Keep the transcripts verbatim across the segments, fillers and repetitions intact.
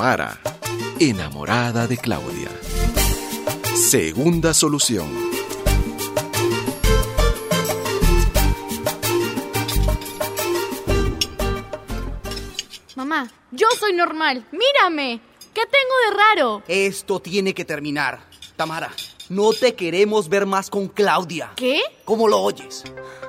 Tamara, enamorada de Claudia. Segunda solución. Mamá, yo soy normal. ¡Mírame! ¿Qué tengo de raro? Esto tiene que terminar. Tamara, no te queremos ver más con Claudia. ¿Qué? ¿Cómo lo oyes?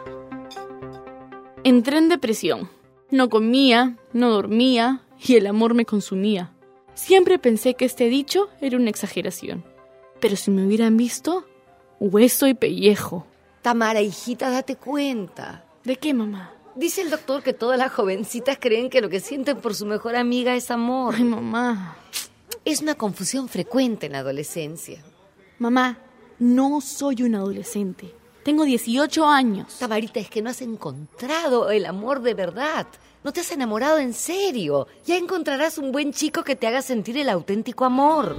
Entré en depresión. No comía, no dormía y el amor me consumía. Siempre pensé que este dicho era una exageración. Pero si me hubieran visto, hueso y pellejo. Tamara, hijita, date cuenta. ¿De qué, mamá? Dice el doctor que todas las jovencitas creen que lo que sienten por su mejor amiga es amor. Ay, mamá. Es una confusión frecuente en la adolescencia. Mamá, no soy una adolescente. Tengo dieciocho años. Tamarita, es que no has encontrado el amor de verdad. No te has enamorado en serio. Ya encontrarás un buen chico que te haga sentir el auténtico amor.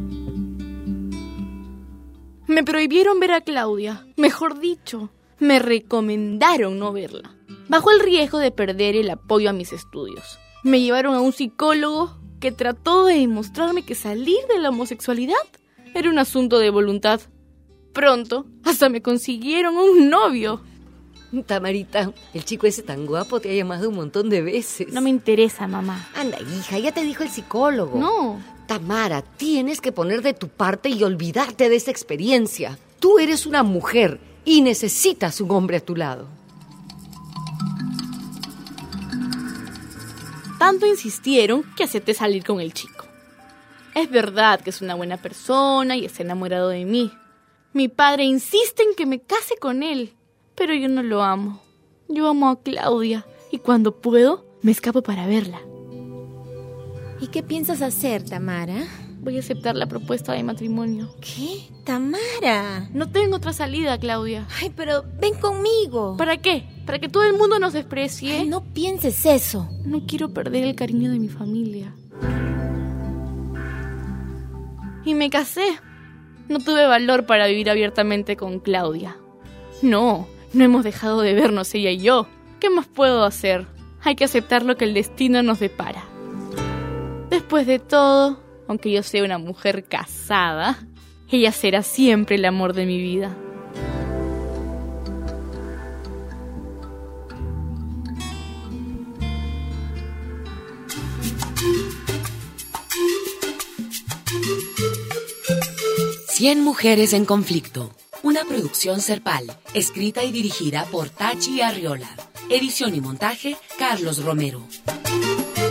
Me prohibieron ver a Claudia. Mejor dicho, me recomendaron no verla, bajo el riesgo de perder el apoyo a mis estudios. Me llevaron a un psicólogo que trató de demostrarme que salir de la homosexualidad era un asunto de voluntad. Pronto, hasta me consiguieron un novio. Tamarita, el chico ese tan guapo te ha llamado un montón de veces. No me interesa, mamá. Anda, hija, ya te dijo el psicólogo. No. Tamara, tienes que poner de tu parte y olvidarte de esa experiencia. Tú eres una mujer y necesitas un hombre a tu lado. Tanto insistieron que acepté salir con el chico. Es verdad que es una buena persona y está enamorado de mí. Mi padre insiste en que me case con él, pero yo no lo amo. Yo amo a Claudia y cuando puedo me escapo para verla. ¿Y qué piensas hacer, Tamara? Voy a aceptar la propuesta de matrimonio. ¿Qué? Tamara. No tengo otra salida, Claudia. Ay, pero ven conmigo. ¿Para qué? ¿Para que todo el mundo nos desprecie? Ay, no pienses eso. No quiero perder el cariño de mi familia. Y me casé. No tuve valor para vivir abiertamente con Claudia. No, no hemos dejado de vernos ella y yo. ¿Qué más puedo hacer? Hay que aceptar lo que el destino nos depara. Después de todo, aunque yo sea una mujer casada, ella será siempre el amor de mi vida. Cien mujeres en conflicto. Una producción Serpal, escrita y dirigida por Tachi Arriola. Edición y montaje, Carlos Romero.